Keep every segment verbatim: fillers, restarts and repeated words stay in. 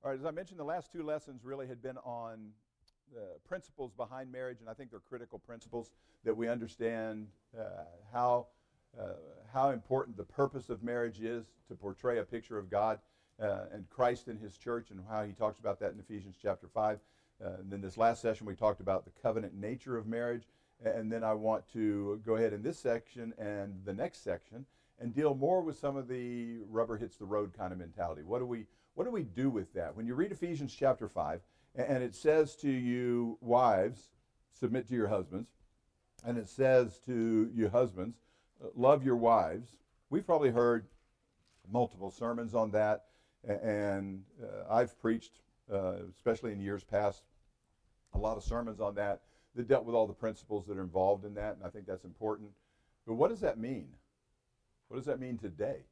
All right, as I mentioned, the last two lessons really had been on the principles behind marriage, and I think they're critical principles that we understand uh, how uh, how important the purpose of marriage is to portray a picture of God uh, and Christ in His church, and how He talks about that in Ephesians chapter five. Uh, and then this last session we talked about the covenant nature of marriage, and then I want to go ahead in this section and the next section and deal more with some of the rubber hits the road kind of mentality. What do we What do we do with that? When you read Ephesians chapter five, and it says to you, wives, submit to your husbands, and it says to you husbands, love your wives. We've probably heard multiple sermons on that, and uh, I've preached, uh, especially in years past, a lot of sermons on that that dealt with all the principles that are involved in that, and I think that's important. But what does that mean? What does that mean today?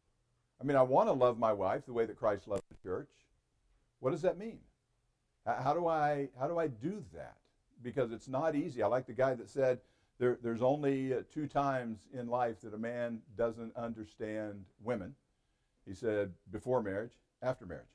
I mean, I want to love my wife the way that Christ loved the church. What does that mean? How do I how do I do that? Because it's not easy. I like the guy that said there, there's only uh, two times in life that a man doesn't understand women. He said before marriage, after marriage.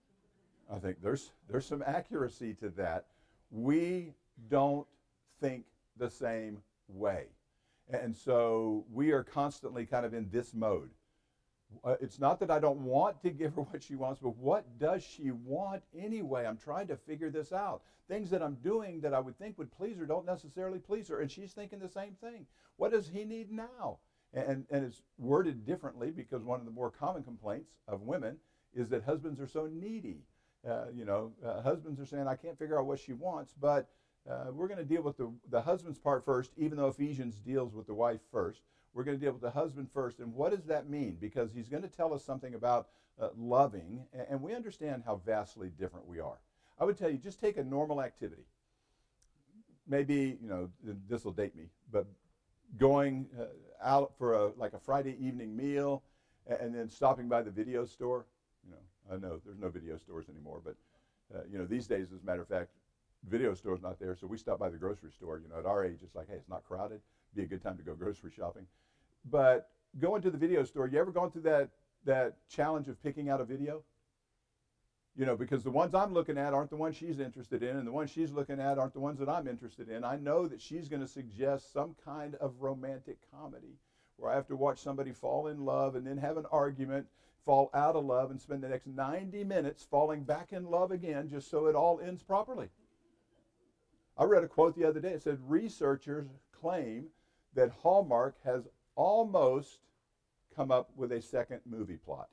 I think there's there's some accuracy to that. We don't think the same way. And so we are constantly kind of in this mode. Uh, it's not that I don't want to give her what she wants, but what does she want anyway? I'm trying to figure this out. Things that I'm doing that I would think would please her don't necessarily please her, and she's thinking the same thing. What does he need now? And, and it's worded differently because one of the more common complaints of women is that husbands are so needy. Uh, you know, uh, husbands are saying, I can't figure out what she wants, but uh, we're going to deal with the, the husband's part first, even though Ephesians deals with the wife first. We're going to deal with the husband first. And what does that mean? Because he's going to tell us something about uh, loving, and, and we understand how vastly different we are. I would tell you, just take a normal activity. Maybe, you know, this will date me, but going uh, out for a like a Friday evening meal and, and then stopping by the video store. You know, I know there's no video stores anymore, but, uh, you know, these days, as a matter of fact, video store's not there, so we stop by the grocery store. You know, at our age, it's like, hey, it's not crowded. Be a good time to go grocery shopping. But going to the video store, you ever gone through that that challenge of picking out a video? You know, because the ones I'm looking at aren't the ones she's interested in, and the ones she's looking at aren't the ones that I'm interested in. I know that she's going to suggest some kind of romantic comedy where I have to watch somebody fall in love and then have an argument, fall out of love, and spend the next ninety minutes falling back in love again just so it all ends properly. I read a quote the other day. It said, researchers claim that Hallmark has almost come up with a second movie plot.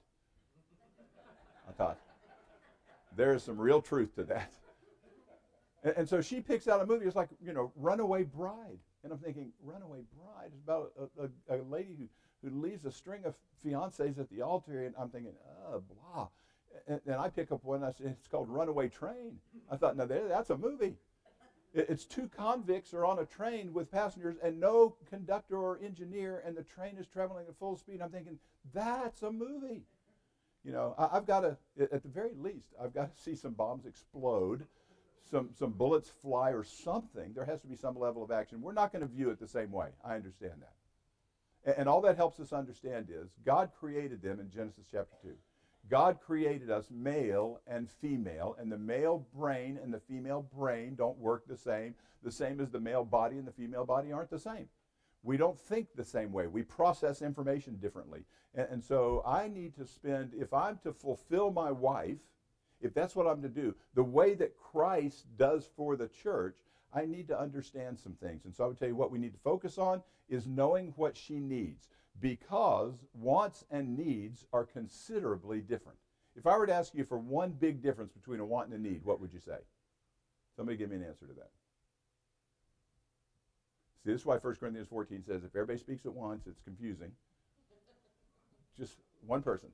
I thought, there's some real truth to that. And, and so she picks out a movie. It's like, you know, Runaway Bride. And I'm thinking, Runaway Bride is about a, a, a lady who, who leaves a string of fiancés at the altar. And I'm thinking, oh, blah. And, and I pick up one, and I said, it's called Runaway Train. I thought, no, that's a movie. It's two convicts are on a train with passengers and no conductor or engineer, and the train is traveling at full speed. I'm thinking, that's a movie. You know, I, I've got to, at the very least, I've got to see some bombs explode, some some bullets fly or something. There has to be some level of action. We're not going to view it the same way. I understand that. And, and all that helps us understand is God created them in Genesis chapter two. God created us male and female, and the male brain and the female brain don't work the same. The same as the male body and the female body aren't the same. We don't think the same way. We process information differently. And, and so I need to spend, if I'm to fulfill my wife, if that's what I'm to do, the way that Christ does for the church, I need to understand some things. And so I would tell you what we need to focus on is knowing what she needs, because wants and needs are considerably different. If I were to ask you for one big difference between a want and a need, what would you say? Somebody give me an answer to that. See, this is why First Corinthians fourteen says if everybody speaks at once, it's confusing. Just one person.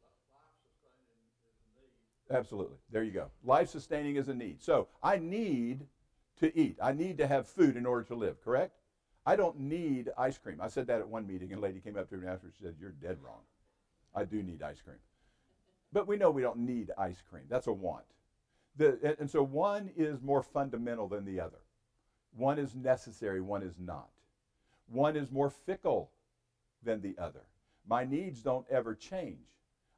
Absolutely. There you go. Life sustaining is a need. So I need to eat. I need to have food in order to live, correct? I don't need ice cream. I said that at one meeting, and a lady came up to me after and said, you're dead wrong. I do need ice cream. But we know we don't need ice cream. That's a want. The, and so one is more fundamental than the other. One is necessary, one is not. One is more fickle than the other. My needs don't ever change.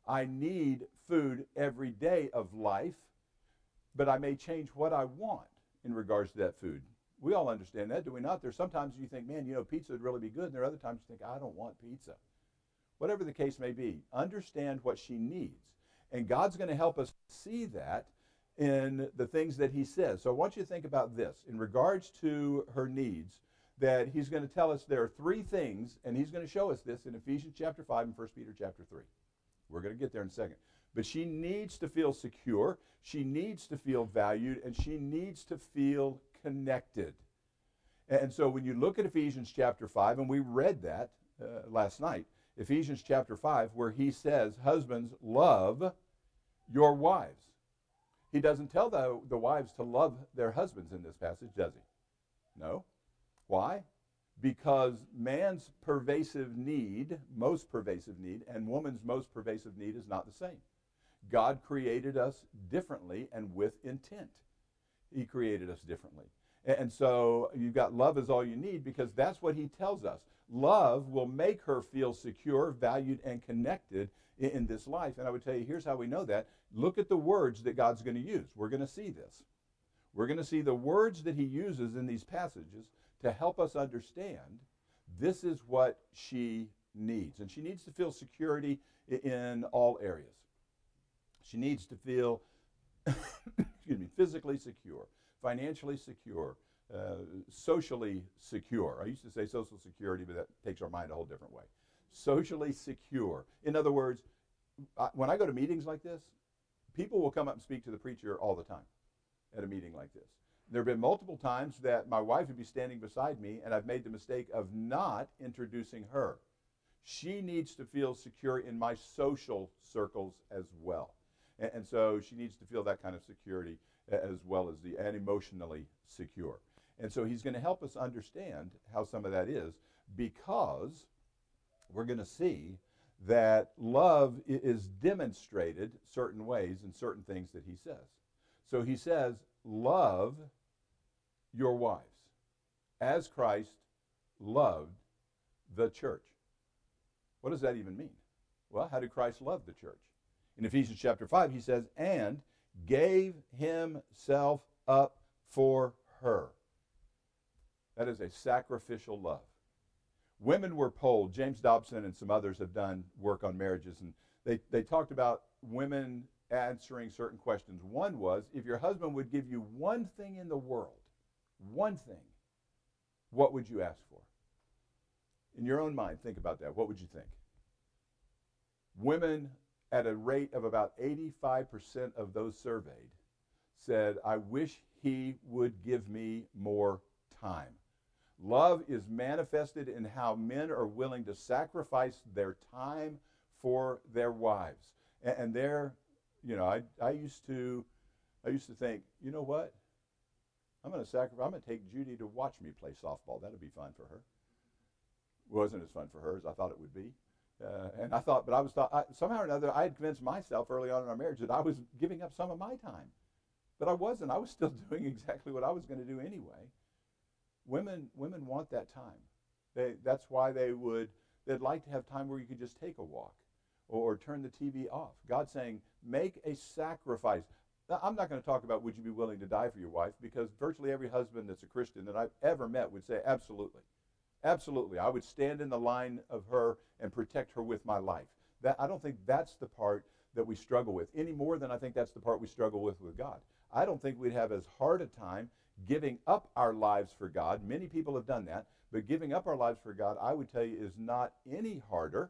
I need food every day of life, but I may change what I want in regards to that food. We all understand that, do we not? There's sometimes you think, man, you know, pizza would really be good, and there are other times you think, I don't want pizza. Whatever the case may be, understand what she needs. And God's going to help us see that in the things that he says. So I want you to think about this. In regards to her needs, that he's going to tell us there are three things, and he's going to show us this in Ephesians chapter five and First Peter chapter three. We're going to get there in a second. But she needs to feel secure, she needs to feel valued, and she needs to feel connected. And so when you look at Ephesians chapter five, and we read that uh, last night, Ephesians chapter five, where he says, husbands, love your wives. He doesn't tell the, the wives to love their husbands in this passage, does he? No. Why? Because man's pervasive need, most pervasive need, and woman's most pervasive need is not the same. God created us differently and with intent. He created us differently. And so you've got love is all you need, because that's what he tells us. Love will make her feel secure, valued, and connected in, in this life. And I would tell you, here's how we know that. Look at the words that God's going to use. We're going to see this. We're going to see the words that he uses in these passages to help us understand this is what she needs. And she needs to feel security in all areas. She needs to feel excuse me, physically secure, financially secure, uh, socially secure. I used to say social security, but that takes our mind a whole different way. Socially secure. In other words, I, when I go to meetings like this, people will come up and speak to the preacher all the time at a meeting like this. There have been multiple times that my wife would be standing beside me, and I've made the mistake of not introducing her. She needs to feel secure in my social circles as well. And, and so she needs to feel that kind of security as well as the, and emotionally secure. And so he's going to help us understand how some of that is, because we're going to see that love is demonstrated certain ways in certain things that he says. So he says, love your wives as Christ loved the church. What does that even mean? Well, how did Christ love the church? In Ephesians chapter five, he says, and gave himself up for her. That is a sacrificial love. Women were polled. James Dobson and some others have done work on marriages, and they, they talked about women answering certain questions. One was, if your husband would give you one thing in the world, one thing, what would you ask for? In your own mind, think about that. What would you think? Women, at a rate of about eighty-five percent of those surveyed, said, I wish he would give me more time. Love is manifested in how men are willing to sacrifice their time for their wives. And, and they're, you know, I, I used to, I used to think, you know what? I'm going to sacrifice. I'm going to take Judy to watch me play softball. That'll be fun for her. It wasn't as fun for her as I thought it would be. Uh, and I thought, but I was thought I, somehow or another, I had convinced myself early on in our marriage that I was giving up some of my time, but I wasn't. I was still doing exactly what I was going to do anyway. Women, women want that time. They, that's why they would. They'd like to have time where you could just take a walk, or, or turn the T V off. God's saying, make a sacrifice. Now, I'm not going to talk about would you be willing to die for your wife, because virtually every husband that's a Christian that I've ever met would say absolutely. Absolutely. I would stand in the line of her and protect her with my life. That, I don't think that's the part that we struggle with any more than I think that's the part we struggle with with God. I don't think we'd have as hard a time giving up our lives for God. Many people have done that, but giving up our lives for God, I would tell you, is not any harder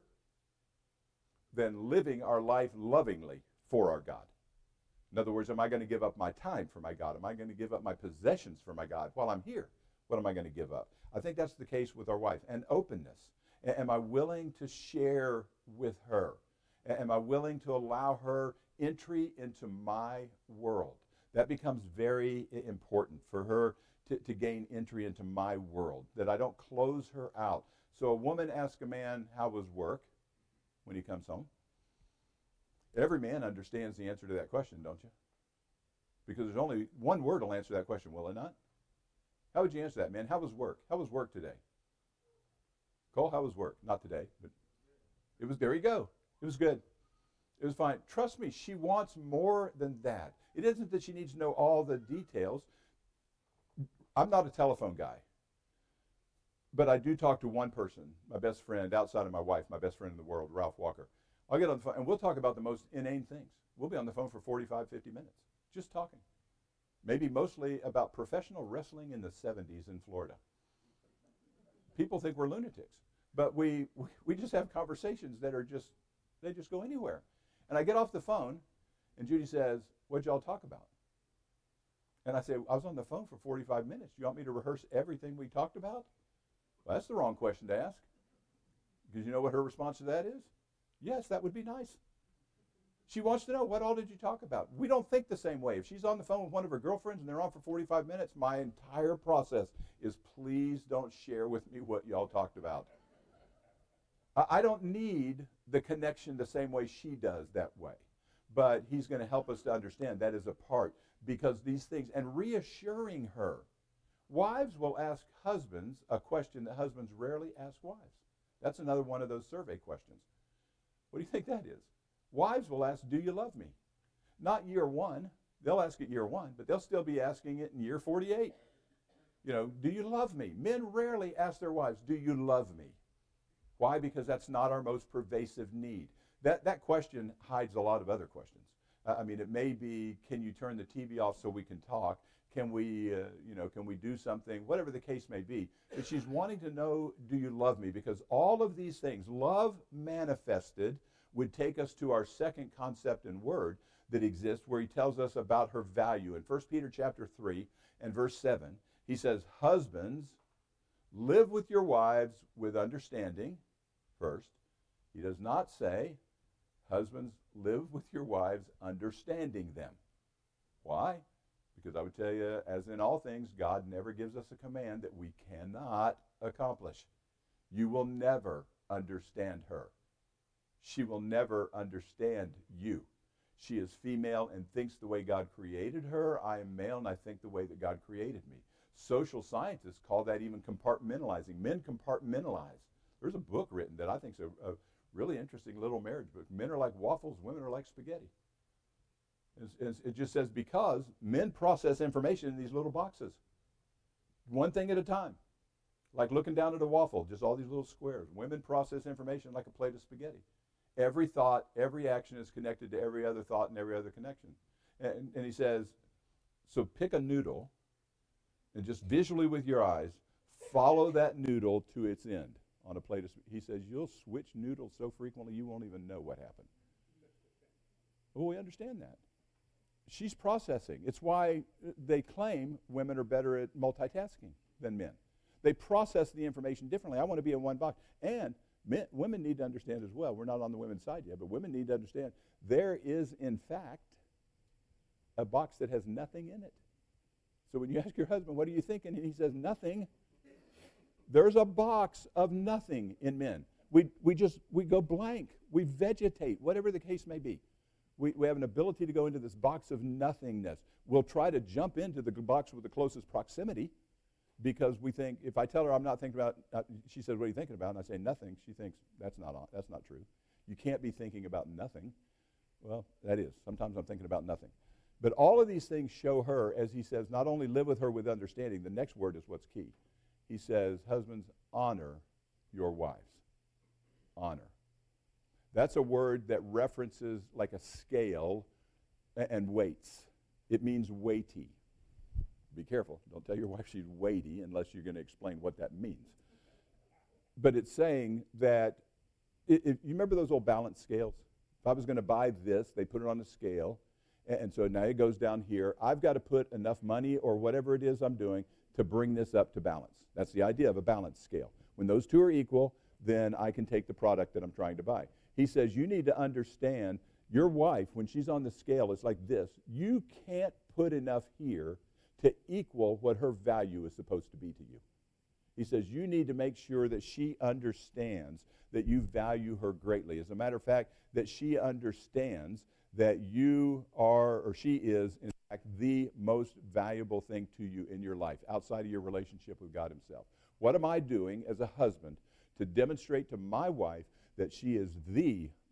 than living our life lovingly for our God. In other words, am I going to give up my time for my God? Am I going to give up my possessions for my God while I'm here? What am I going to give up? I think that's the case with our wife. And openness. A- am I willing to share with her? A- am I willing to allow her entry into my world? That becomes very important for her to, to gain entry into my world, that I don't close her out. So a woman asks a man, how was work, when he comes home? Every man understands the answer to that question, don't you? Because there's only one word will answer that question, will it not? How would you answer that, man? How was work? How was work today? Cole, how was work? Not today, but it was, there you go. It was good. It was fine. Trust me, she wants more than that. It isn't that she needs to know all the details. I'm not a telephone guy, but I do talk to one person, my best friend, outside of my wife, my best friend in the world, Ralph Walker. I'll get on the phone, and we'll talk about the most inane things. We'll be on the phone for forty-five, fifty minutes, just talking. Maybe mostly about professional wrestling in the seventies in Florida. People think we're lunatics, but we, we just have conversations that are just, they just go anywhere. And I get off the phone, and Judy says, what'd y'all talk about? And I say, I was on the phone for forty-five minutes. Do you want me to rehearse everything we talked about? Well, that's the wrong question to ask. Because you know what her response to that is? Yes, that would be nice. She wants to know, what all did you talk about? We don't think the same way. If she's on the phone with one of her girlfriends and they're on for forty-five minutes, my entire process is, please don't share with me what y'all talked about. I, I don't need the connection the same way she does that way. But he's going to help us to understand that is a part, because these things, and reassuring her. Wives will ask husbands a question that husbands rarely ask wives. That's another one of those survey questions. What do you think that is? Wives will ask, do you love me? Not year one. They'll ask it year one, but they'll still be asking it in year forty-eight. You know, do you love me? Men rarely ask their wives, do you love me? Why? Because that's not our most pervasive need. That, that question hides a lot of other questions. Uh, I mean, it may be, can you turn the T V off so we can talk? Can we, uh, you know, can we do something? Whatever the case may be. But she's wanting to know, do you love me? Because all of these things, love manifested, would take us to our second concept and word that exists, where he tells us about her value. In First Peter chapter three and verse seven, he says, husbands, live with your wives with understanding first. He does not say, husbands, live with your wives understanding them. Why? Because I would tell you, as in all things, God never gives us a command that we cannot accomplish. You will never understand her. She will never understand you. She is female and thinks the way God created her. I am male and I think the way that God created me. Social scientists call that even compartmentalizing. Men compartmentalize. There's a book written that I think is a, a really interesting little marriage book. Men are like waffles, women are like spaghetti. It's, it's, it just says because men process information in these little boxes, one thing at a time. Like looking down at a waffle, just all these little squares. Women process information like a plate of spaghetti. Every thought, every action is connected to every other thought and every other connection. And, and he says, so pick a noodle and just visually with your eyes, follow that noodle to its end on a plate of spaghetti. He says, you'll switch noodles so frequently you won't even know what happened. Well, we understand that. She's processing. It's why they claim women are better at multitasking than men. They process the information differently. I want to be in one box. And men, women need to understand as well. We're not on the women's side yet, but women need to understand there is, in fact, a box that has nothing in it. So when you ask your husband, what are you thinking? And he says, nothing. There's a box of nothing in men. We, we just, we go blank. We vegetate, whatever the case may be. We, we have an ability to go into this box of nothingness. We'll try to jump into the box with the closest proximity because we think, if I tell her I'm not thinking about, uh, she says, what are you thinking about? And I say nothing. She thinks, that's not, on, that's not true. You can't be thinking about nothing. Well, that is. Sometimes I'm thinking about nothing. But all of these things show her, as he says, not only live with her with understanding, the next word is what's key. He says, husbands, honor your wives. Honor. That's a word that references like a scale and weights. It means weighty. Be careful. Don't tell your wife she's weighty unless you're going to explain what that means. But it's saying that, it, it, you remember those old balance scales? If I was going to buy this, they put it on a scale, and, and so now it goes down here. I've got to put enough money or whatever it is I'm doing to bring this up to balance. That's the idea of a balance scale. When those two are equal, then I can take the product that I'm trying to buy. He says you need to understand your wife, when she's on the scale, it's like this. You can't put enough here to equal what her value is supposed to be to you. He says you need to make sure that she understands that you value her greatly. As a matter of fact, that she understands that you are, or she is, in fact, the most valuable thing to you in your life, outside of your relationship with God himself. What am I doing as a husband to demonstrate to my wife that she is the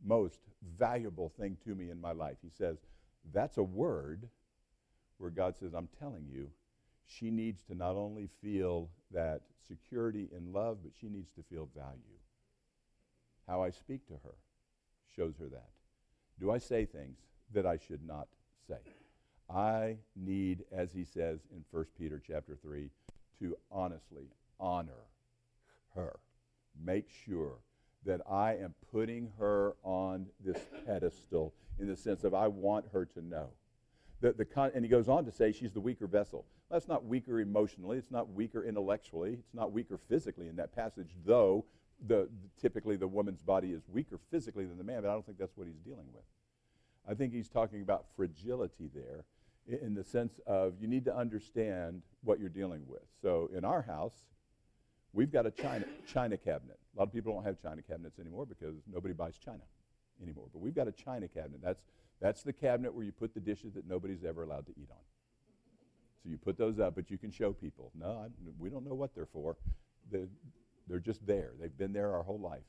most valuable thing to me in my life. He says, that's a word where God says, I'm telling you, she needs to not only feel that security in love, but she needs to feel value. How I speak to her shows her that. Do I say things that I should not say? I need, as he says in First Peter chapter three, to honestly honor her. Make sure that I am putting her on this pedestal in the sense of I want her to know. The, the con- and he goes on to say she's the weaker vessel. Well, that's not weaker emotionally. It's not weaker intellectually. It's not weaker physically in that passage, though the, typically the woman's body is weaker physically than the man, but I don't think that's what he's dealing with. I think he's talking about fragility there in, in the sense of you need to understand what you're dealing with. So in our house, we've got a china, china cabinet. A lot of people don't have china cabinets anymore because nobody buys china anymore. But we've got a china cabinet. That's, that's the cabinet where you put the dishes that nobody's ever allowed to eat on. So you put those up, but you can show people. No, I, we don't know what they're for. They're, they're just there. They've been there our whole life.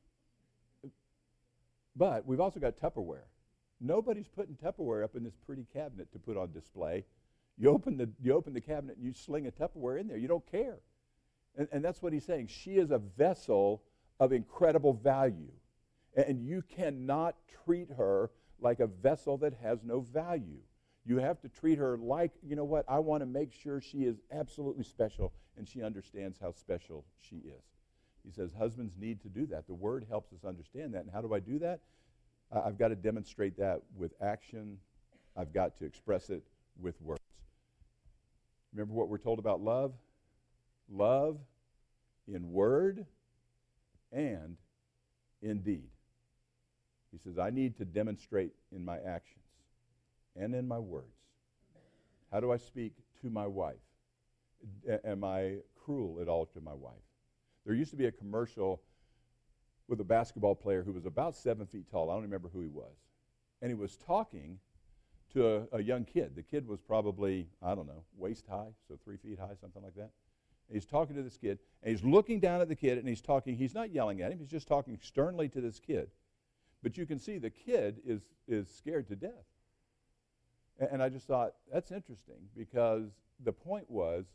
But we've also got Tupperware. Nobody's putting Tupperware up in this pretty cabinet to put on display. You open the, you open the cabinet and you sling a Tupperware in there. You don't care. And, and that's what he's saying. She is a vessel of incredible value. And, and you cannot treat her like a vessel that has no value. You have to treat her like, you know what, I want to make sure she is absolutely special and she understands how special she is. He says husbands need to do that. The word helps us understand that. And how do I do that? Uh, I've got to demonstrate that with action. I've got to express it with words. Remember what we're told about love? Love in word and in deed. He says, I need to demonstrate in my actions and in my words. How do I speak to my wife? A- am I cruel at all to my wife? There used to be a commercial with a basketball player who was about seven feet tall. I don't remember who he was. And he was talking to a, a young kid. The kid was probably, I don't know, waist high, so three feet high, something like that. And he's talking to this kid, and he's looking down at the kid, and he's talking. He's not yelling at him. He's just talking sternly to this kid. But you can see the kid is, is scared to death. And, and I just thought, that's interesting, because the point was,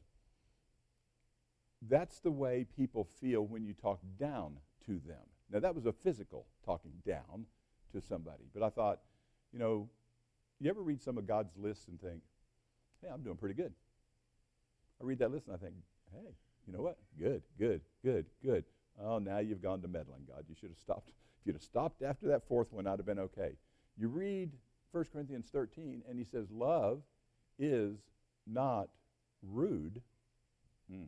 that's the way people feel when you talk down to them. Now, that was a physical talking down to somebody. But I thought, you know, you ever read some of God's lists and think, hey, I'm doing pretty good. I read that list and I think, hey, you know what? Good, good, good, good. Oh, now you've gone to meddling, God. You should have stopped. If you'd have stopped after that fourth one, I'd have been okay. You read First Corinthians thirteen, and he says, love is not rude. Hmm.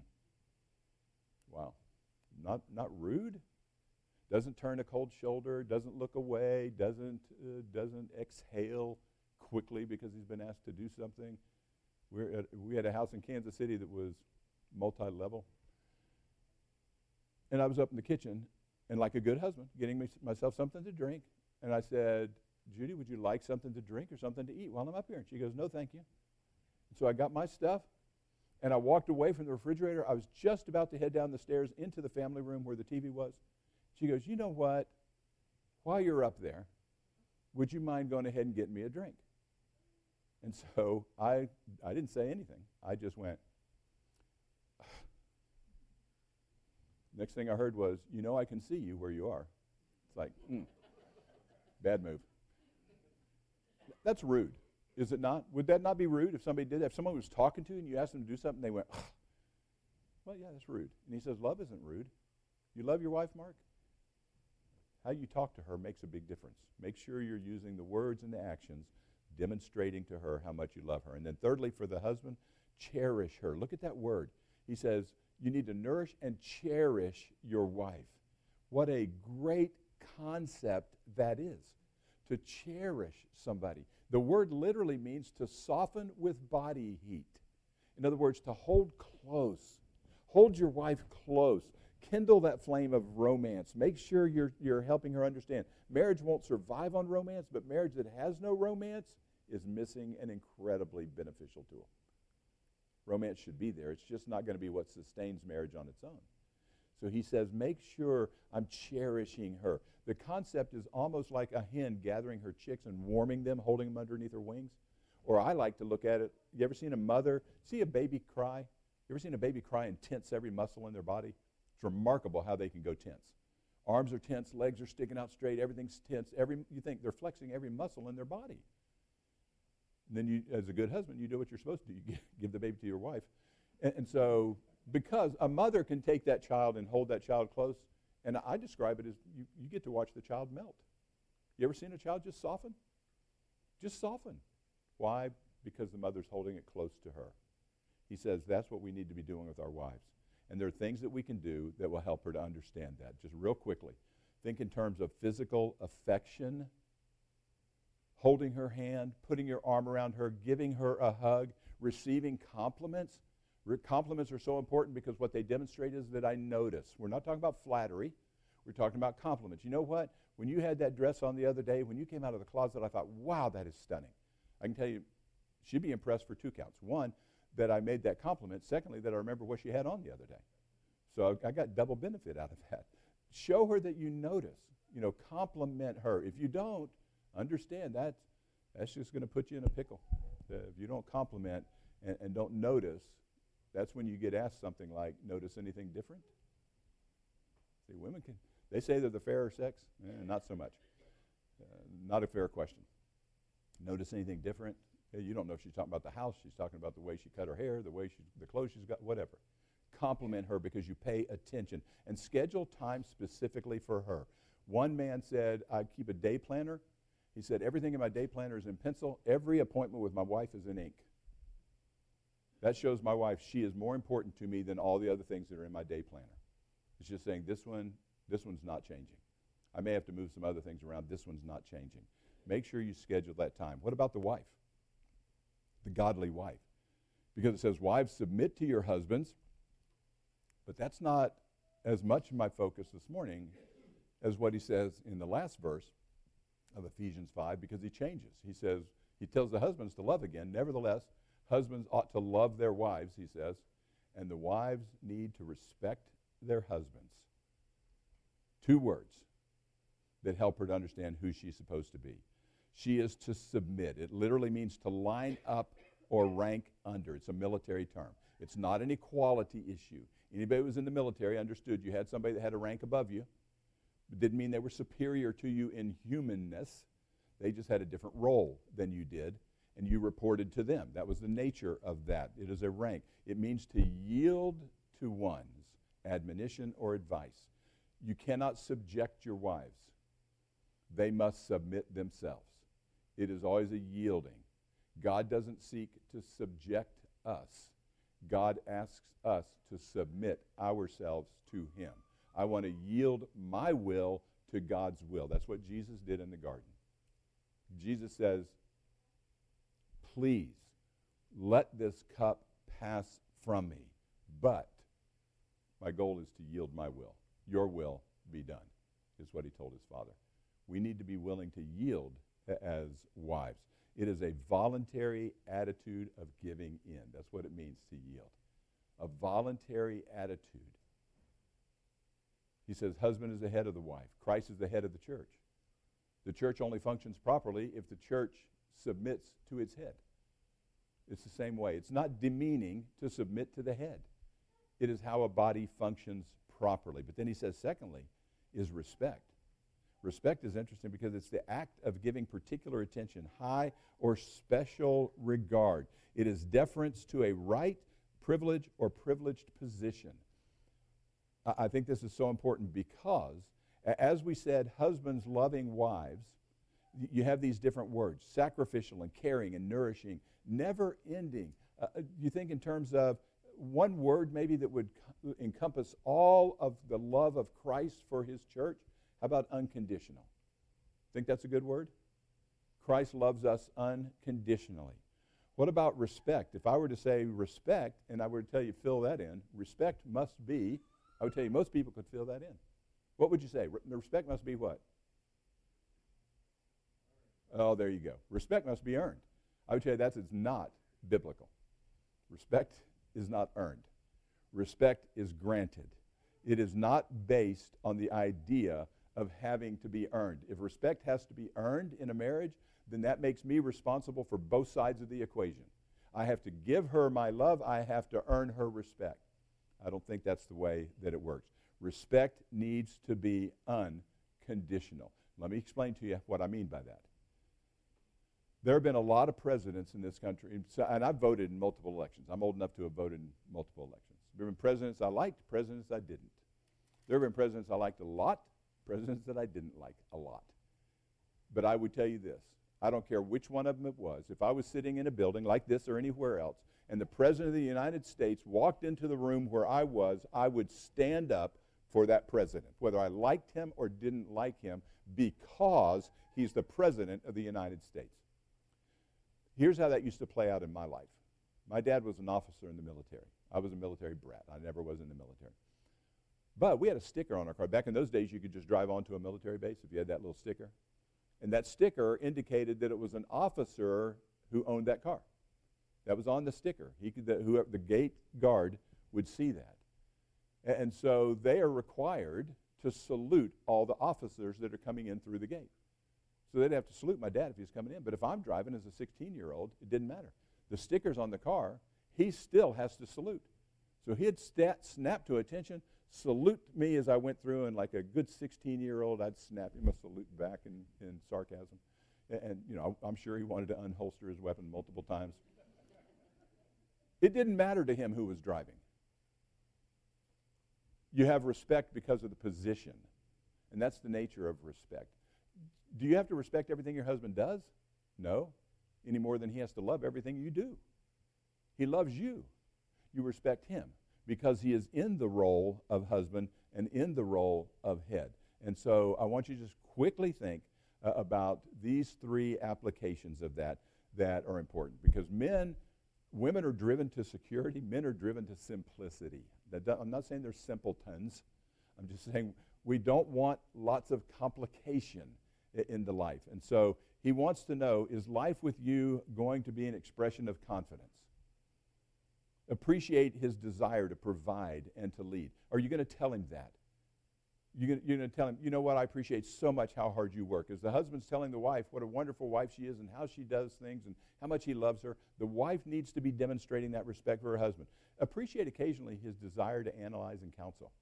Wow. Not, not rude? Doesn't turn a cold shoulder, doesn't look away, doesn't, uh, doesn't exhale quickly because he's been asked to do something. We're at, we had a house in Kansas City that was multi-level. And I was up in the kitchen, and like a good husband, getting me, myself something to drink. And I said, Judy, would you like something to drink or something to eat while I'm up here? And she goes, no, thank you. And so I got my stuff, and I walked away from the refrigerator. I was just about to head down the stairs into the family room where the T V was. She goes, you know what? While you're up there, would you mind going ahead and getting me a drink? And so I, I didn't say anything. I just went. Next thing I heard was, you know, I can see you where you are. It's like, mm, bad move. That's rude, is it not? Would that not be rude if somebody did that? If someone was talking to you and you asked them to do something, they went, ugh. Well, yeah, that's rude. And he says, love isn't rude. You love your wife, Mark? How you talk to her makes a big difference. Make sure you're using the words and the actions, demonstrating to her how much you love her. And then thirdly, for the husband, cherish her. Look at that word. He says, you need to nourish and cherish your wife. What a great concept that is, to cherish somebody. The word literally means to soften with body heat. In other words, to hold close. Hold your wife close. Kindle that flame of romance. Make sure you're, you're helping her understand. Marriage won't survive on romance, but marriage that has no romance is missing an incredibly beneficial tool. Romance should be there. It's just not going to be what sustains marriage on its own. So he says, make sure I'm cherishing her. The concept is almost like a hen gathering her chicks and warming them, holding them underneath her wings. Or I like to look at it. You ever seen a mother, see a baby cry? You ever seen a baby cry and tense every muscle in their body? It's remarkable how they can go tense. Arms are tense, legs are sticking out straight, everything's tense. Every, you think they're flexing every muscle in their body. And then you, as a good husband, you do what you're supposed to do. You give the baby to your wife. And, and so, because a mother can take that child and hold that child close, and I describe it as you, you get to watch the child melt. You ever seen a child just soften? Just soften. Why? Because the mother's holding it close to her. He says that's what we need to be doing with our wives. And there are things that we can do that will help her to understand that. Just real quickly, think in terms of physical affection, holding her hand, putting your arm around her, giving her a hug, receiving compliments. Re- compliments are so important because what they demonstrate is that I notice. We're not talking about flattery. We're talking about compliments. You know what? When you had that dress on the other day, when you came out of the closet, I thought, wow, that is stunning. I can tell you, she'd be impressed for two counts. One, that I made that compliment. Secondly, that I remember what she had on the other day. So I, I got double benefit out of that. Show her that you notice. You know, compliment her. If you don't, understand that that's just going to put you in a pickle. Uh, if you don't compliment and, and don't notice, that's when you get asked something like, notice anything different? See, women can, they say they're the fairer sex. Eh, not so much. Uh, not a fair question. Notice anything different? Eh, you don't know if she's talking about the house. She's talking about the way she cut her hair, the way she, the clothes she's got, whatever. Compliment her because you pay attention. And schedule time specifically for her. One man said, I keep a day planner. He said, everything in my day planner is in pencil. Every appointment with my wife is in ink. That shows my wife she is more important to me than all the other things that are in my day planner. It's just saying this one, this one's not changing. I may have to move some other things around. This one's not changing. Make sure you schedule that time. What about the wife? The godly wife. Because it says, wives, submit to your husbands. But that's not as much my focus this morning as what he says in the last verse of Ephesians five, because he changes. He says, he tells the husbands to love again. Nevertheless, husbands ought to love their wives, he says, and the wives need to respect their husbands. Two words that help her to understand who she's supposed to be. She is to submit. It literally means to line up or rank under. It's a military term. It's not an equality issue. Anybody who was in the military understood you had somebody that had a rank above you. It didn't mean they were superior to you in humanness. They just had a different role than you did, and you reported to them. That was the nature of that. It is a rank. It means to yield to one's admonition or advice. You cannot subject your wives. They must submit themselves. It is always a yielding. God doesn't seek to subject us. God asks us to submit ourselves to him. I want to yield my will to God's will. That's what Jesus did in the garden. Jesus says, please let this cup pass from me, but my goal is to yield my will. Your will be done, is what he told his Father. We need to be willing to yield as wives. It is a voluntary attitude of giving in. That's what it means to yield. A voluntary attitude. He says, husband is the head of the wife. Christ is the head of the church. The church only functions properly if the church submits to its head. It's the same way. It's not demeaning to submit to the head. It is how a body functions properly. But then he says, secondly, is respect. Respect is interesting because it's the act of giving particular attention, high or special regard. It is deference to a right, privilege, or privileged position. I think this is so important because, as we said, husbands loving wives, you have these different words, sacrificial and caring and nourishing, never ending. Uh, you think in terms of one word maybe that would encompass all of the love of Christ for his church? How about unconditional? Think that's a good word? Christ loves us unconditionally. What about respect? If I were to say respect, and I were to tell you fill that in, respect must be, I would tell you most people could fill that in. What would you say? Re- respect must be what? Oh, there you go. Respect must be earned. I would tell you that is not biblical. Respect is not earned. Respect is granted. It is not based on the idea of having to be earned. If respect has to be earned in a marriage, then that makes me responsible for both sides of the equation. I have to give her my love. I have to earn her respect. I don't think that's the way that it works. Respect needs to be unconditional. Let me explain to you what I mean by that. There have been a lot of presidents in this country, and, so, and I've voted in multiple elections. I'm old enough to have voted in multiple elections. There have been presidents I liked, presidents I didn't. There have been presidents I liked a lot, presidents that I didn't like a lot. But I would tell you this. I don't care which one of them it was. If I was sitting in a building like this or anywhere else, and the President of the United States walked into the room where I was, I would stand up for that president, whether I liked him or didn't like him, because he's the President of the United States. Here's how that used to play out in my life. My dad was an officer in the military. I was a military brat. I never was in the military. But we had a sticker on our car. Back in those days, you could just drive onto a military base if you had that little sticker. And that sticker indicated that it was an officer who owned that car. That was on the sticker. He could, the, whoever, the gate guard would see that. And, and so they are required to salute all the officers that are coming in through the gate. So they'd have to salute my dad if he was coming in. But if I'm driving as a sixteen-year-old, it didn't matter. The sticker's on the car. He still has to salute. So he'd stat, snap to attention, salute me as I went through, and like a good sixteen-year-old, I'd snap him a salute back in, in sarcasm. And, and, you know, I'm sure he wanted to unholster his weapon multiple times. It didn't matter to him who was driving. You have respect because of the position, and that's the nature of respect. Do you have to respect everything your husband does? No, any more than he has to love everything you do. He loves you. You respect him because he is in the role of husband and in the role of head. And so I want you to just quickly think uh, about these three applications of that that are important, because men, women are driven to security, men are driven to simplicity. That do, I'm not saying they're simpletons. I'm just saying we don't want lots of complication i- in the life. And so he wants to know, is life with you going to be an expression of confidence? Appreciate his desire to provide and to lead. Are you going to tell him that? You're going to tell him, you know what, I appreciate so much how hard you work. As the husband's telling the wife what a wonderful wife she is and how she does things and how much he loves her, the wife needs to be demonstrating that respect for her husband. Appreciate occasionally his desire to analyze and counsel.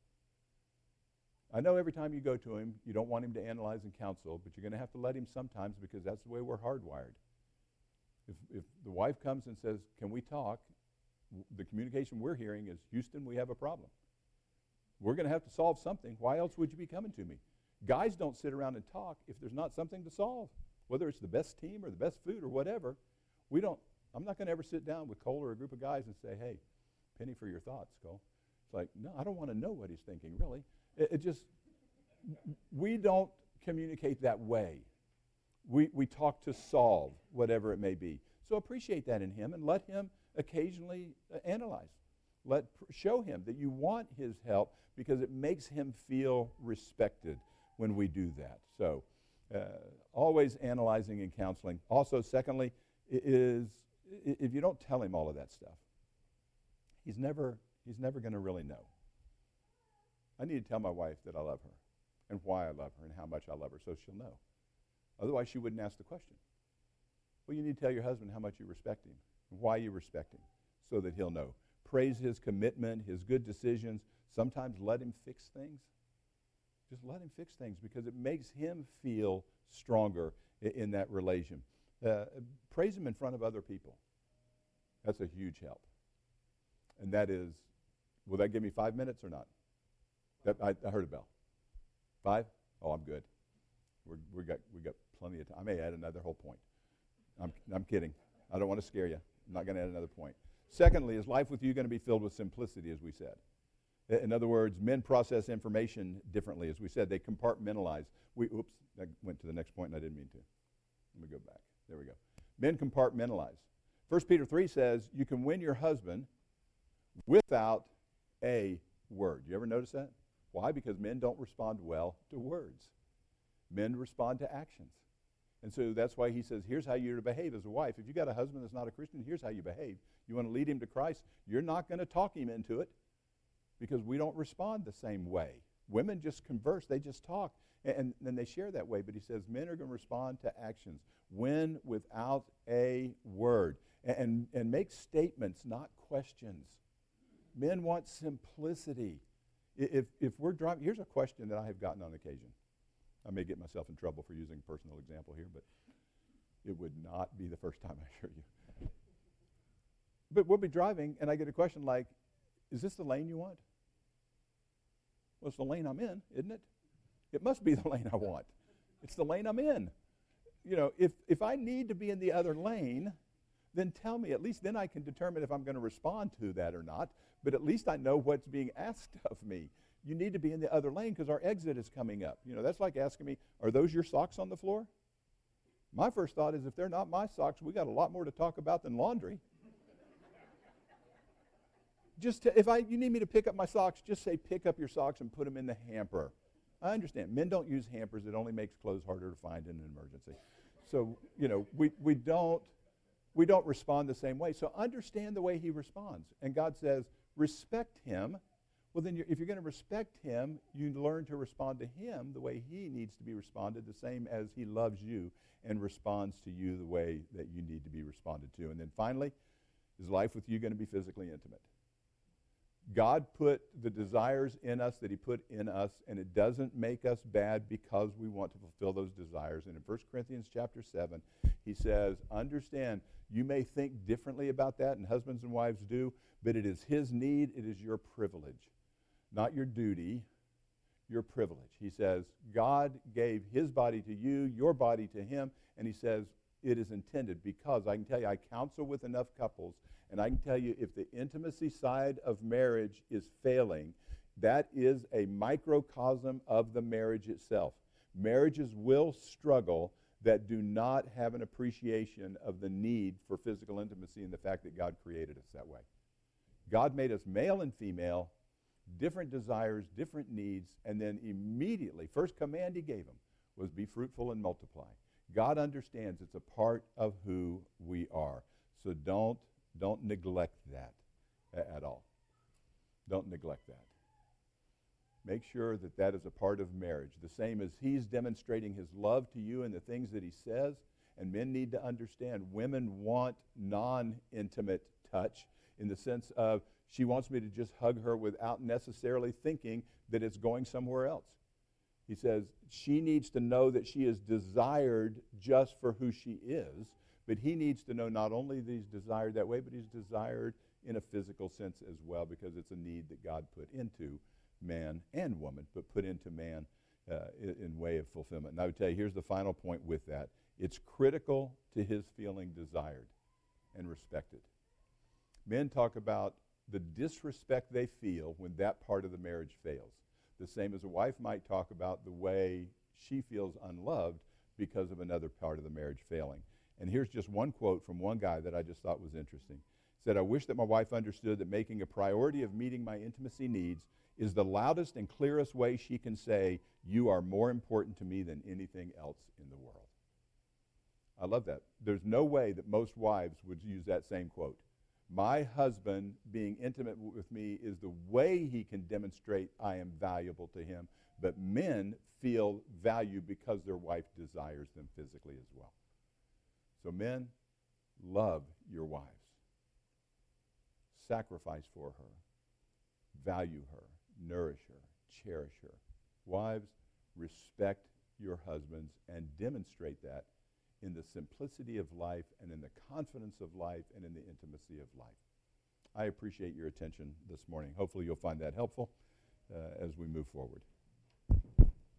I know every time you go to him, you don't want him to analyze and counsel, but you're going to have to let him sometimes, because that's the way we're hardwired. If, if the wife comes and says, can we talk? The communication we're hearing is, Houston, we have a problem. We're going to have to solve something. Why else would you be coming to me? Guys don't sit around and talk if there's not something to solve, whether it's the best team or the best food or whatever. We don't. I'm not going to ever sit down with Cole or a group of guys and say, hey, penny for your thoughts, Cole. It's like, no, I don't want to know what he's thinking, really. It, it just, we don't communicate that way. We, we talk to solve whatever it may be. So appreciate that in him and let him occasionally uh, analyze. Let pr- show him that you want his help, because it makes him feel respected when we do that. So uh, always analyzing and counseling. Also, secondly, is if you don't tell him all of that stuff, he's never he's never going to really know. I need to tell my wife that I love her and why I love her and how much I love her, so she'll know. Otherwise, she wouldn't ask the question. Well, you need to tell your husband how much you respect him and why you respect him, so that he'll know. Praise his commitment, his good decisions. Sometimes let him fix things. Just let him fix things, because it makes him feel stronger in, in that relation. Uh, praise him in front of other people. That's a huge help. And that is, will that give me five minutes or not? That, I, I heard a bell. Five? Oh, I'm good. We're, we got we got plenty of time. I may add another whole point. I'm I'm kidding. I don't want to scare you. I'm not going to add another point. Secondly, is life with you going to be filled with simplicity, as we said? In other words, men process information differently. As we said, they compartmentalize. We, oops, I went to the next point and I didn't mean to. Let me go back. There we go. Men compartmentalize. First Peter three says you can win your husband without a word. You ever notice that? Why? Because men don't respond well to words. Men respond to actions. And so that's why he says, here's how you're to behave as a wife. If you got a husband that's not a Christian, here's how you behave. You want to lead him to Christ, you're not going to talk him into it. because we don't respond the same way. Women just converse, they just talk, and then they share that way. But he says men are going to respond to actions. When without a word. And, and, and make statements, not questions. Men want simplicity. If, if we're driving, here's a question that I have gotten on occasion. I may get myself in trouble for using a personal example here, but it would not be the first time, I assure you. But we'll be driving, and I get a question like, is this the lane you want? Well, it's the lane I'm in, isn't it? It must be the lane I want. It's the lane I'm in. You know, if, if I need to be in the other lane, then tell me. At least then I can determine if I'm going to respond to that or not. But at least I know what's being asked of me. You need to be in the other lane because our exit is coming up. You know, that's like asking me, are those your socks on the floor? My first thought is if they're not my socks, we got a lot more to talk about than laundry. Just to, if I you need me to pick up my socks, just say pick up your socks and put them in the hamper. I understand. Men don't use hampers. It only makes clothes harder to find in an emergency. So, you know, we, we don't we don't respond the same way. So understand the way he responds. And God says, respect him. Well, then you're, if you're going to respect him, you learn to respond to him the way he needs to be responded, the same as he loves you and responds to you the way that you need to be responded to. And then finally, is life with you going to be physically intimate? God put the desires in us that he put in us, and it doesn't make us bad because we want to fulfill those desires. And in First Corinthians chapter seven, he says, understand, you may think differently about that, and husbands and wives do, but it is his need, it is your privilege, not your duty, your privilege. He says, God gave his body to you, your body to him, and he says, it is intended because I can tell you, I counsel with enough couples, and I can tell you if the intimacy side of marriage is failing, that is a microcosm of the marriage itself. Marriages will struggle that do not have an appreciation of the need for physical intimacy and the fact that God created us that way. God made us male and female, different desires, different needs, and then immediately, first command he gave them was be fruitful and multiply. God understands it's a part of who we are. So don't Don't neglect that a- at all. Don't neglect that. Make sure that that is a part of marriage. The same as he's demonstrating his love to you and the things that he says. And men need to understand women want non-intimate touch in the sense of she wants me to just hug her without necessarily thinking that it's going somewhere else. He says she needs to know that she is desired just for who she is. But he needs to know not only that he's desired that way, but he's desired in a physical sense as well, because it's a need that God put into man and woman, but put into man uh, in, in way of fulfillment. And I would tell you, here's the final point with that. It's critical to his feeling desired and respected. Men talk about the disrespect they feel when that part of the marriage fails. The same as a wife might talk about the way she feels unloved because of another part of the marriage failing. And here's just one quote from one guy that I just thought was interesting. He said, I wish that my wife understood that making a priority of meeting my intimacy needs is the loudest and clearest way she can say, you are more important to me than anything else in the world. I love that. There's no way that most wives would use that same quote. My husband being intimate with me is the way he can demonstrate I am valuable to him. But men feel value because their wife desires them physically as well. So men, love your wives. Sacrifice for her. Value her. Nourish her. Cherish her. Wives, respect your husbands and demonstrate that in the simplicity of life and in the confidence of life and in the intimacy of life. I appreciate your attention this morning. Hopefully you'll find that helpful uh, as we move forward.